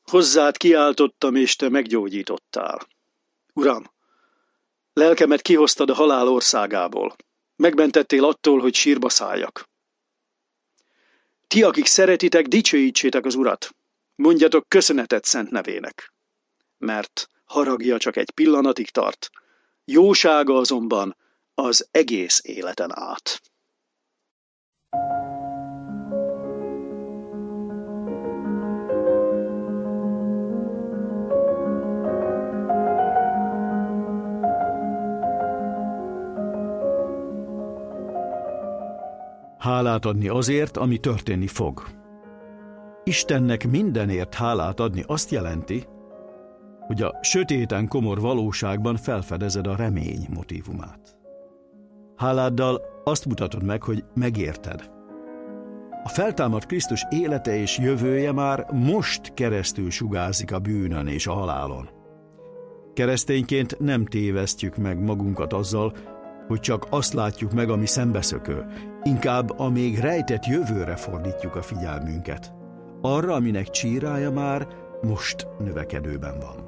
Hozzád kiáltottam, és te meggyógyítottál. Uram, lelkemet kihoztad a halál országából. Megmentettél attól, hogy sírba szálljak. Ti, akik szeretitek, dicsőítsétek az Urat. Mondjatok köszönetet szent nevének. Mert haragja csak egy pillanatig tart, jósága azonban az egész életen át. Hálát adni azért, ami történni fog. Istennek mindenért hálát adni azt jelenti, hogy a sötéten komor valóságban felfedezed a remény motívumát. Háláddal azt mutatod meg, hogy megérted. A feltámadt Krisztus élete és jövője már most keresztül sugárzik a bűnön és a halálon. Keresztényként nem tévesztjük meg magunkat azzal, hogy csak azt látjuk meg, ami szembeszökő, inkább a még rejtett jövőre fordítjuk a figyelmünket. Arra, aminek csírája már most növekedőben van.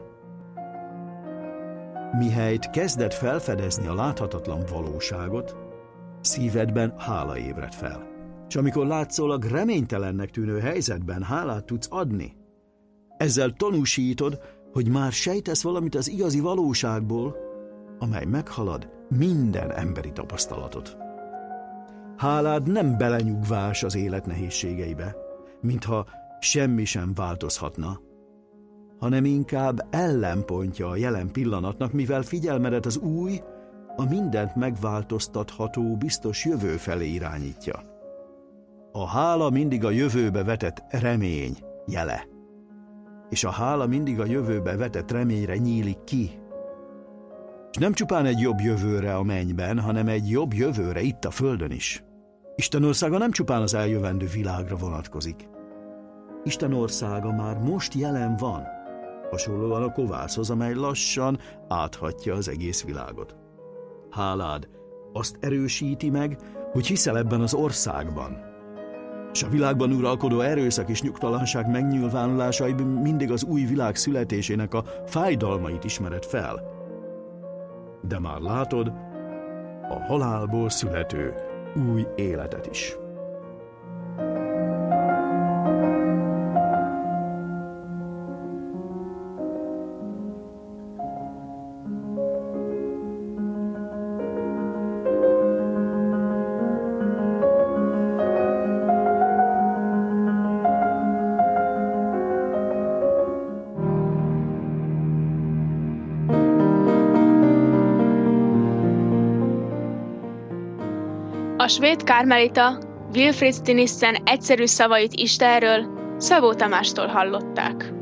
Mihelyt kezded felfedezni a láthatatlan valóságot, szívedben hála ébred fel. És amikor látszólag reménytelennek tűnő helyzetben hálát tudsz adni, ezzel tanúsítod, hogy már sejtesz valamit az igazi valóságból, amely meghalad minden emberi tapasztalatot. Hálád nem belenyugvás az élet nehézségeibe, mintha semmi sem változhatna, hanem inkább ellenpontja a jelen pillanatnak, mivel figyelmedet az új, a mindent megváltoztatható biztos jövő felé irányítja. A hála mindig a jövőbe vetett remény jele, és a hála mindig a jövőbe vetett reményre nyílik ki. És nem csupán egy jobb jövőre a mennyben, hanem egy jobb jövőre itt a földön is. Isten országa nem csupán az eljövendő világra vonatkozik. Isten országa már most jelen van, hasonlóan a kovászhoz, amely lassan áthatja az egész világot. Hálád azt erősíti meg, hogy hiszel ebben az országban. És a világban uralkodó erőszak és nyugtalanság megnyilvánulásaiban mindig az új világ születésének a fájdalmait ismered fel. De már látod a halálból születő új életet is. A svéd kármelita Wilfrid Stinissen egyszerű szavait Istenről Szabó Tamástól hallották.